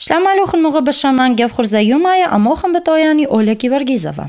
Շլամալոխն մողը բշաման գև խուրզայումայը ամոխն բտոյանի Օլեկի Վարգիզովա.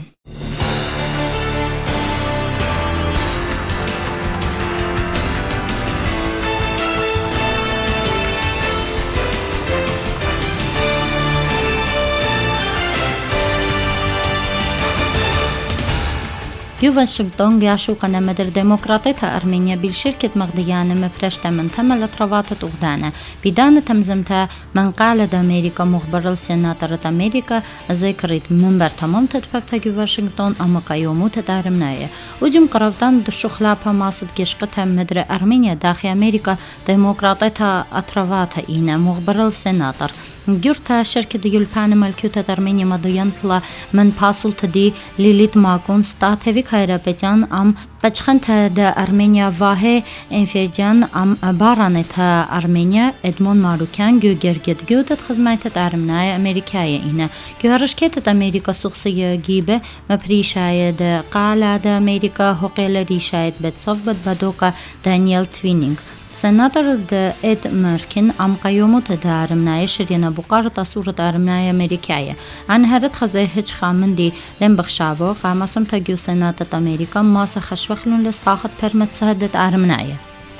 Ювашингтон гяшукана медер демократета Армения بالشركة مغديانة مفرشتا من تم لطروات تغدانا بدانة تمزمتا من قال دا أمريكا مخبر السيناتر أمريكا ذكرت منبر تمام تدفقتا يواشنطن أما قيومو تدارمنايا وجم قرفتان دشو خلابها ماسد كشقتها مدر أرمينيا داخل أمريكا ديمقراطيتا أطرواتها إينا مخبر السيناتر جورتا شركة يولبان ملكيوتا أرمينيا مضيانتلا من باسول تدي ليليت ماكون ستاتيفيك هيرابيتان أم بچخنتا دا أرمينيا واهي انفيجان أم بارانتا أرمينيا إدمون ماروكان جو جرجد جودت خزمايتا أرمنايا أمريكايا إنا جو هرشكيتا أمريكا سوخسية جيبة مبريشايا دا قالا دا أمريكا هقيلا ريشايت بتصف بدوكا دانيال توينينغ سناتر دا إد ماركين أم قيوموت دا أرمنايا شرينا بقارة تصورة أرمنايا أمريكايا عن هرد خزي هج خامن دي لن بخشاوو قاما سمتا جو سناتت أمريكا ماسا خشوخلون لسقاقت برمت سهدت أرمنايا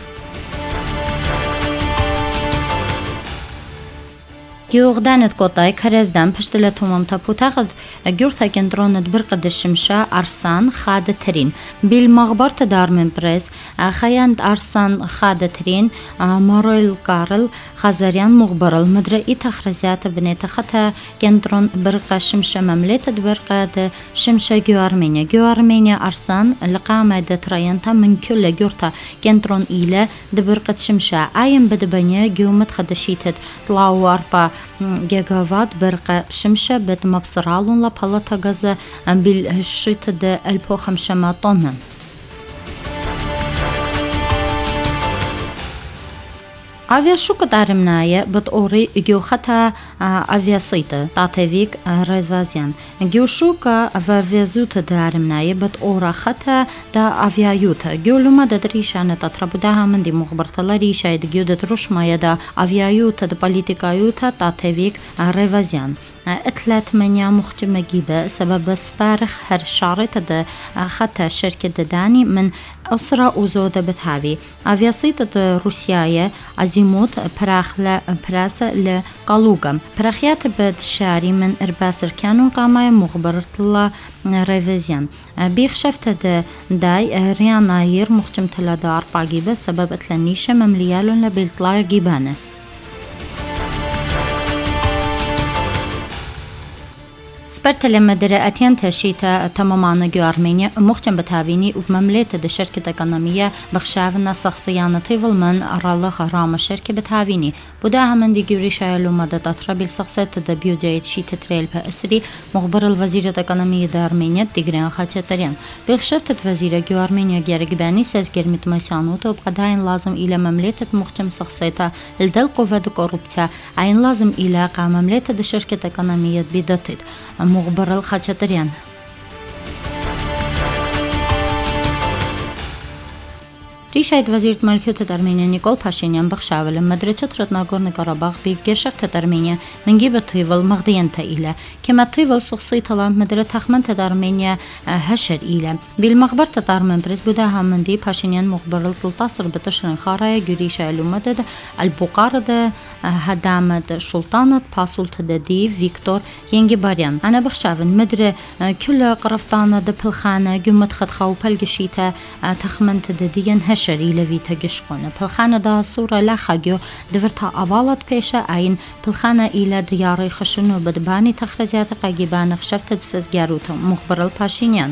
جوغدانت قطاي كرزدان بشتلة تومم تابوتاغد جورتا كندرونت برقد الشمشة أرسان خادة ترين بالمغبر تدار من بريز خياند أرسان خادة ترين مارويل كارل خزاريان مغبر المدرئي تخرزيات بنيت خطا كندرون برقة شمشة مملكة برقة شمشة جو أرمينيا أرسان لقامة دتريانتا من كل جورتا كندرون إلى دبرقة شمشة أيام بدبنيا جو متخدشيتت طلاو أربا جيجاوات برقة شمشة بد مبصرالون لبالتا غازة بالشيت دا 1500 طن Авиашука дарымная бит ори геохата авиасыйта татевик развазян геошука авиазута дарымная бит орахата да авиаюта геолума да ришана татрабуда хамди мухбартала ришайд геодат рушмая да авиаюта да политикаюта татевик развазян اتلات منيا مختمة جيبة سبب سبارخ هر شارط دا خطا شركة داني من أسرة وزودة بتهاوي أفياسيطة روسياية عزيموت براسة لقالوغا براخيات بتشاري من إرباسر كانوا قامايا مخبرت الله ريفيزيان بيخ شفت داي رياناير مختم تلا دا 4 جيبة سبب اتلانيشة ممليالون لبيلتلا جيبانة سبرت لما درأتين تشيتا تماما جو أرمينيا مختم بتهاويني وبمملكة دا شركة اقتصادية بخشافنا شخصيانا طيفل من أرالخ رام شركة بتهاويني بوداها من دي جوري شايلو مدى تطرب الشخصية دا بيو جايد شيتا تريل بأسري مخبر الوزيرة الاقتصادية دا أرمينيا تيغرين خاتشتريان بخشفت وزيرة جو أرمينيا جارجباني سازجر متمسانوتا وبقداين لازم إلى مملكة مختم شخصيتا لدل قوة كوربتا عين لازم إلى قام مملكة دا شركة اقتصادية بيدتت مخبر الخاتشتريان ريشايد وزيرة ملكية أرمينيا نيكول باشينيان بخشاول مدرسة ناغورنو كاراباخ بجشقة أرمينيا من جيب طيفل مغديان تايلة كما طيفل شخصي طلا مدرسة تخمن أرمينيا هشر إلى بالمخبر تطار من بريز بوداها من دي باشينيان مخبر التصر بتشرين خارايا جريشا لمدد البقارة هدامد شلطانة باسول تددي فيكتور ينجي باريان أنا بخشاون مدر كل قرفتانة دبلخانة جمت خدخاو بلقشيتا تخمن تدديا هشر إلى فيتا جشقون بلخانة دا صورة لاخاجو دفرتا أوالت بيشا أين بلخانة إلى دياري خشنو بدباني تخرزيات قاقبان خشفت دسس جاروتا مخبر الباشينيان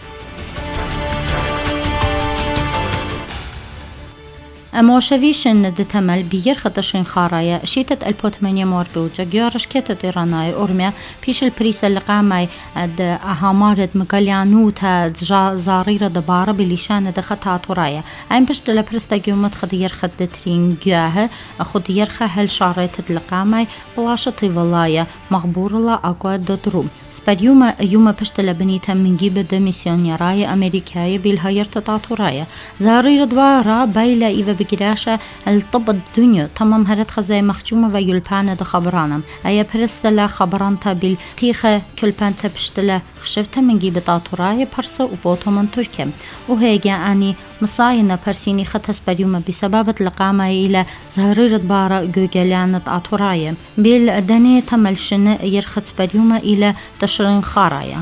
موشويشن دتمل بير خطشين خارايا شيتت البوتمانيا موربوجا جيارش كتت إيراناي أورميا بيش البريس اللي قامي د أهامارد مقاليانوتا زاريرة دبارة بليشان دخطها تورايا عين بش دل برستا جيومت خدير خدترين جياه خدير خهل شاريت دلقامي بلاشة طيولايا مغبور الله أقوى ددروم سبريوما يوم بش دل بنيتا من جيب د ميسيونيرايا أمريكايا بالهاير تطاتورايا زاريرة دوارا بايلا إيفا بقراشة الطب الدنيا تمام هرت خزاي مخجومة ويلبانة دا خبرانم أيا برستلا خبرانتا بالتيخة كلبانتا بشتلا خشفتها من جيبة آتوراي برسا وبوتو من تركيا وهيجا أني مصاينة برسيني خطس بريومة بسبب لقامة إلى زهريرة بارا جوجليانة آتوراي بالدني تملشن يرخص بريومة إلى تشرين خارايا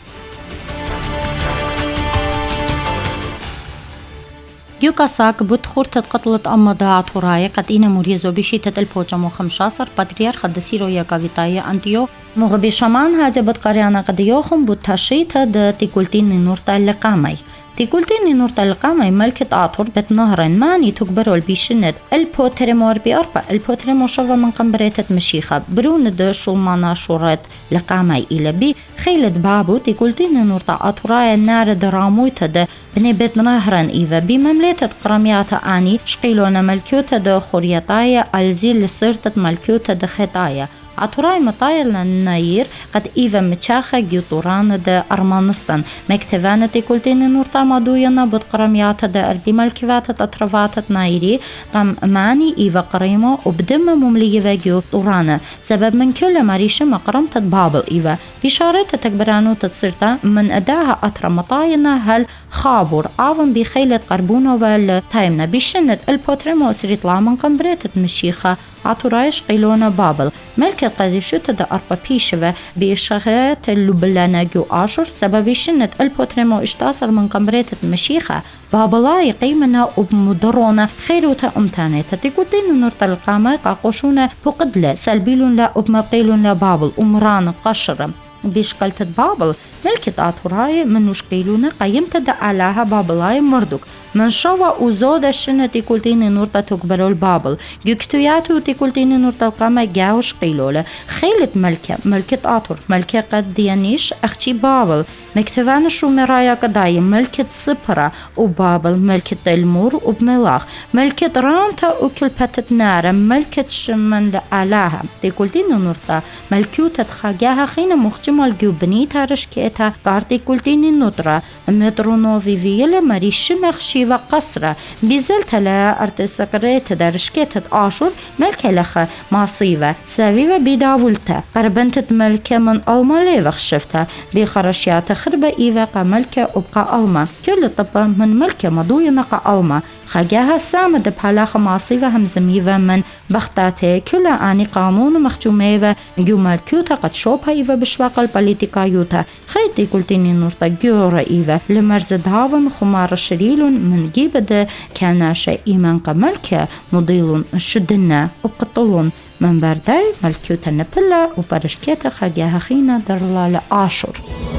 يوكاساك بتخورت قتلت أمضاء آتوراي قد إنا مريزو بشيتة البوجمو 15 بطريرخ الدسيرو يكاويتايا أنتيو مغبي شمان هاجة بتقريانا قد يوخم بتشيتة دا تيكولتين نورتا اللقامي تيكولتين نورتا اللقامي ملكة آتور بتنهرن ماني تكبرو البيشند البوتريمور بأربع البوتريمو شوى من قنبريتة مشيخة برون دا شومانا شورت لقامي إلى بي خيلة بابو تيكولتين نورتا آتوراي النار درامويتا دا بني بيت نهرن إيفا بمملكة قرمياتا آني شقيلونا ملكوتا دا خوريتايا الزيل لصرتت ملكوتا دا خطايا آتوراي مطايا لناير قد إيفا متشاخة جيوطوران دا أرمانستان مكتفانة تيكولتين نورتا مادوينا بد قرمياتا دا أربي ملكواتا تطرفاتا نايري قم ماني إيفا قريمو وبدم مملية جيوطورانا سبب من كل مريشة مقرمتت بابل إيفا بشارة تكبرانو تتصرتا من أداها أطرا مطاينا هل خابور آفن بخيلة قربونو والتايمنا بشنت البوتريمو سريطلا من قنبريتت مشيخة آتورايش قيلونا بابل ملكة قديشوتا دا أربا بيشوة بيشغات اللبلانا جو آشور سبب شنت البوتريمو اشتاصر من قنبريتت مشيخة بابلاي قيمنا وبمدرونا خيروتا أمتانيتا تيكودين نورتا القامة قاقوشونا بقدلة سلبيلون لا وبمقيلون لا بابل أمران قشر بيشقلت بابل ملكة آتوراي من وشقيلونا قيمت دا علاها بابلاي مردوك من شوى وزود الشنة تيكولتين نورتا تكبرو البابل جيكتوياتو تيكولتين نورتا القامة جاوش قيلولة خيلة ملكة آتور ملكة قد ديانيش أختي بابل مكتفان شو مرايا قداي ملكة سبرا وبابل ملكة المور وبملاخ ملكة رانتا وكلبتت نارا ملكة شمن لعلاها تيكولتين نورتا ملكوتة خاجاها خينا مخجمة الجوبني تارش كيتا قارتي كولتين نوترا مترونوفي فيلا مريش مخشي وقصرة بزلت لا ارتسقريت درشكيت آشور ملكة لخا ماصيفة ساوية بداولتا قربنت ملكة من ألما ليوخ شفتها بخرشيات خربة إيوة ملكة وبقى ألما كل طبا من ملكة مضوية نقا ألما خجاها سامد بحلاخ ماصيفة همزميفة من بختاتي كل آني قانون مخجوميفة جو ملكوتا قد شوبها إيوة بشواق البوليتيكايوتا خيتي قلتيني نورتا جورا إيوة لمرزد هاون خمار شريلون من جيبد كاناشا إيمان قملكة مضيلون شدنا وبقطلون من برداي ملكوتا نبلا وبرشكيتا خجاها خينا درلا لآشور